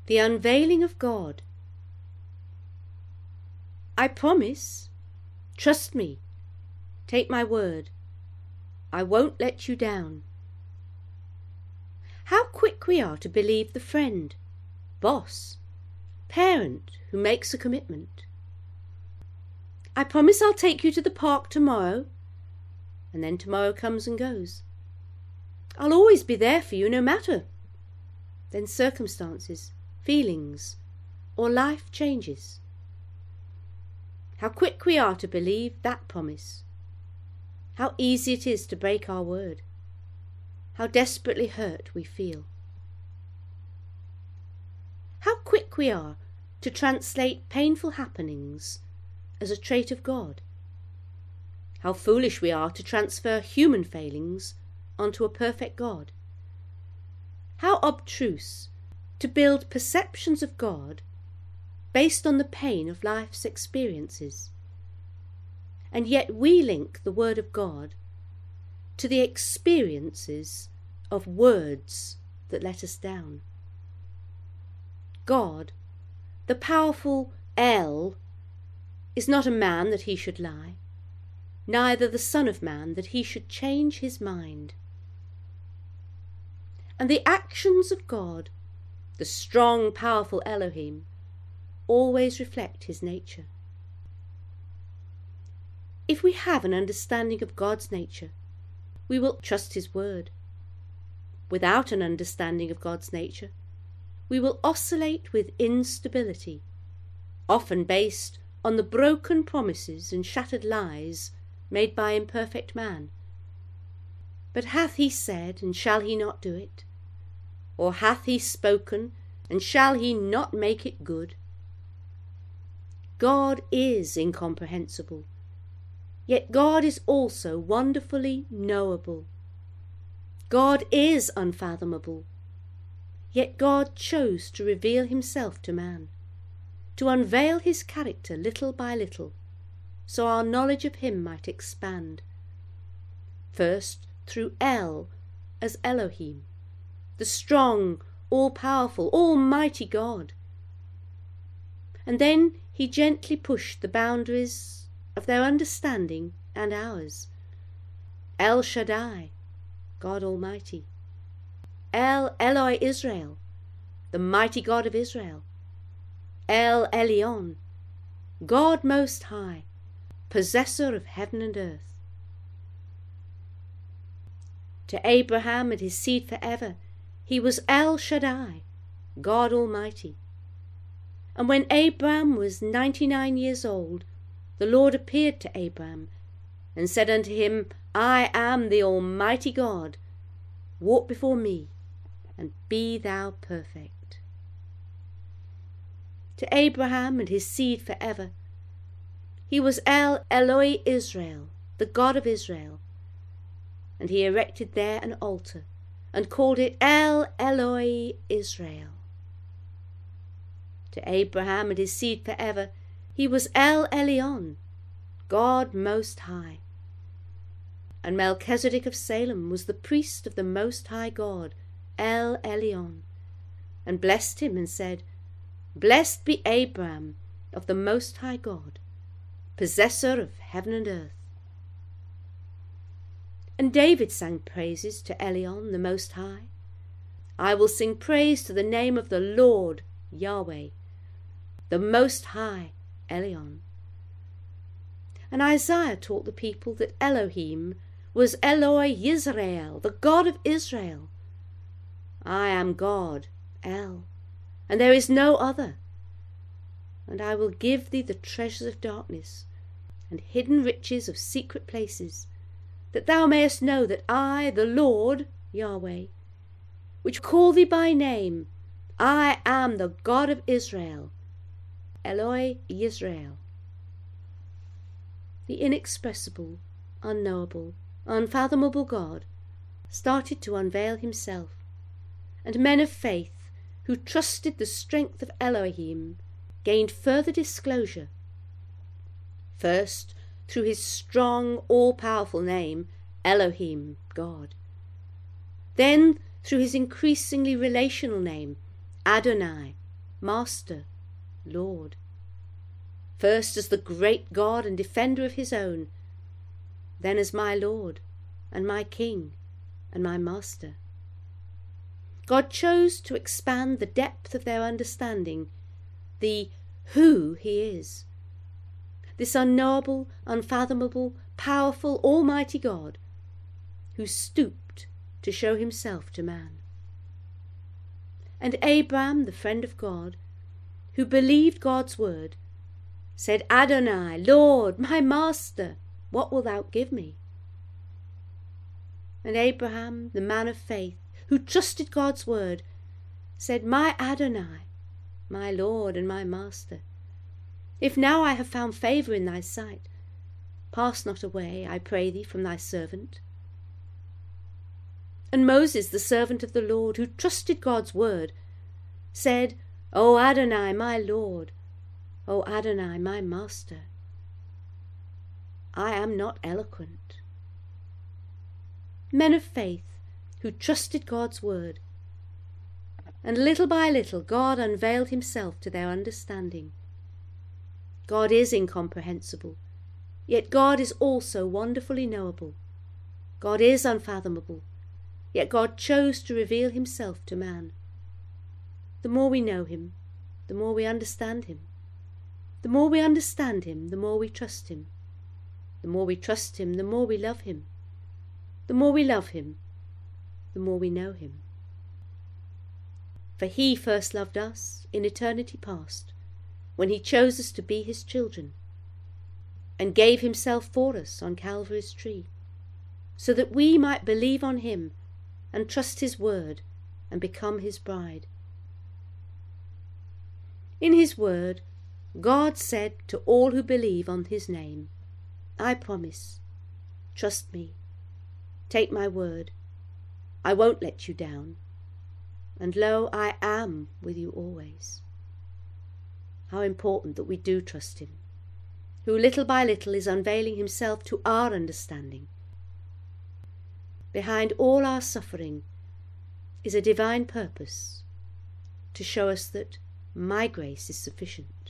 The unveiling of God. I promise. Trust me. Take my word. I won't let you down. How quick we are to believe the friend, boss, parent who makes a commitment. I promise I'll take you to the park tomorrow. And then tomorrow comes and goes. I'll always be there for you no matter. Then circumstances, feelings, or life changes. How quick we are to believe that promise. How easy it is to break our word. How desperately hurt we feel. How quick we are to translate painful happenings as a trait of God. How foolish we are to transfer human failings onto a perfect God. How obtruse to build perceptions of God based on the pain of life's experiences. And yet we link the Word of God to the experiences of words that let us down. God, the powerful El, is not a man that he should lie, neither the Son of Man that he should change his mind. And the actions of God, the strong, powerful Elohim, always reflect his nature. If we have an understanding of God's nature, we will trust his word. Without an understanding of God's nature, we will oscillate with instability, often based on the broken promises and shattered lies made by imperfect man. But hath he said, and shall he not do it? Or hath he spoken, and shall he not make it good? God is incomprehensible, yet God is also wonderfully knowable. God is unfathomable, yet God chose to reveal himself to man, to unveil his character little by little, so our knowledge of him might expand. First through El as Elohim, the strong, all-powerful, almighty God. And then he gently pushed the boundaries of their understanding and ours. El Shaddai, God Almighty. El Eloi Israel, the mighty God of Israel. El Elyon, God Most High, possessor of heaven and earth. To Abraham and his seed forever, he was El Shaddai, God Almighty. And when Abraham was 99 years old, the Lord appeared to Abraham and said unto him, I am the Almighty God. Walk before me, and be thou perfect. To Abraham and his seed forever, he was El Eloi Israel, the God of Israel. And he erected there an altar, and called it El Eloi Israel. To Abraham and his seed forever, he was El Elyon, God Most High. And Melchizedek of Salem was the priest of the Most High God, El Elyon, and blessed him and said, Blessed be Abraham of the Most High God, possessor of heaven and earth. And David sang praises to Elyon the Most High. I will sing praise to the name of the Lord, Yahweh, the Most High, Elyon. And Isaiah taught the people that Elohim was Eloi Yisrael, the God of Israel. I am God, El, and there is no other. And I will give thee the treasures of darkness, and hidden riches of secret places, that thou mayest know that I, the Lord, Yahweh, which call thee by name, I am the God of Israel, Eloi Yisrael. The inexpressible, unknowable, unfathomable God started to unveil himself, and men of faith who trusted the strength of Elohim gained further disclosure. First, through his strong, all-powerful name, Elohim, God. Then through his increasingly relational name, Adonai, Master, Lord. First as the great God and defender of his own, then as my Lord and my King and my Master. God chose to expand the depth of their understanding, the who he is. This unknowable, unfathomable, powerful, almighty God, who stooped to show himself to man. And Abraham, the friend of God, who believed God's word, said, Adonai, Lord, my Master, what wilt thou give me? And Abraham, the man of faith, who trusted God's word, said, My Adonai, my Lord and my Master, if now I have found favour in thy sight, pass not away, I pray thee, from thy servant. And Moses, the servant of the Lord, who trusted God's word, said, O Adonai, my Lord, O Adonai, my Master. I am not eloquent. Men of faith, who trusted God's word, and little by little God unveiled himself to their understanding. God is incomprehensible, yet God is also wonderfully knowable. God is unfathomable, yet God chose to reveal himself to man. The more we know him, the more we understand him. The more we understand him, the more we trust him. The more we trust him, the more we love him. The more we love him, the more we know him. For he first loved us in eternity past, when he chose us to be his children, and gave himself for us on Calvary's tree, so that we might believe on him and trust his word and become his bride. In his word, God said to all who believe on his name, I promise, trust me, take my word, I won't let you down, and lo, I am with you always. How important that we do trust him, who little by little is unveiling himself to our understanding. Behind all our suffering is a divine purpose to show us that my grace is sufficient.